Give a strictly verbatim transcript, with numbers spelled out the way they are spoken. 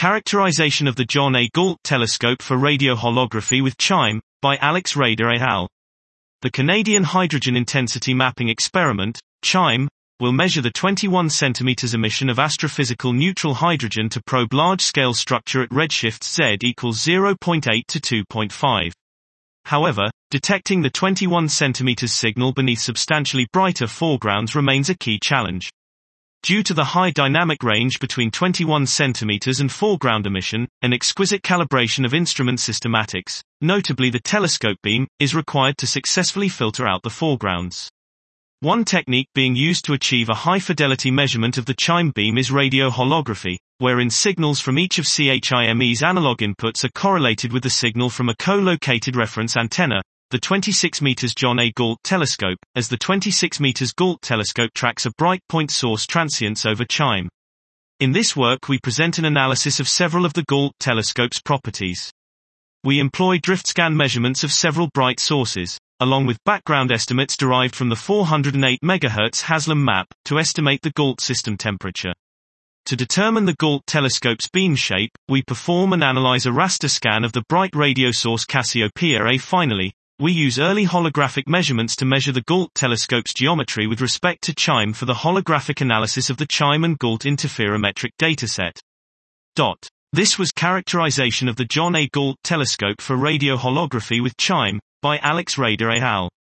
Characterization of the John A. Galt Telescope for Radioholography with CHIME, by Alex Rader et al. The Canadian Hydrogen Intensity Mapping Experiment, CHIME, will measure the twenty-one centimeters emission of astrophysical neutral hydrogen to probe large-scale structure at redshifts Z equals zero point eight to two point five. However, detecting the twenty-one centimeters signal beneath substantially brighter foregrounds remains a key challenge. Due to the high dynamic range between twenty-one centimeters and foreground emission, an exquisite calibration of instrument systematics, notably the telescope beam, is required to successfully filter out the foregrounds. One technique being used to achieve a high-fidelity measurement of the CHIME beam is radioholography, wherein signals from each of CHIME's analog inputs are correlated with the signal from a co-located reference antenna, the twenty-six meters John A. Galt telescope, as the twenty-six meters Galt telescope tracks a bright point source transients over CHIME. In this work we present an analysis of several of the Galt telescope's properties. We employ drift scan measurements of several bright sources, along with background estimates derived from the four hundred eight megahertz Haslam map, to estimate the Galt system temperature. To determine the Galt telescope's beam shape, we perform and analyze a raster scan of the bright radio source Cassiopeia A. Finally, we use early holographic measurements to measure the Galt telescope's geometry with respect to CHIME for the holographic analysis of the CHIME and Galt interferometric dataset. Dot. This was Characterization of the John A. Galt Telescope for Radioholography with CHIME, by Alex Rader et al.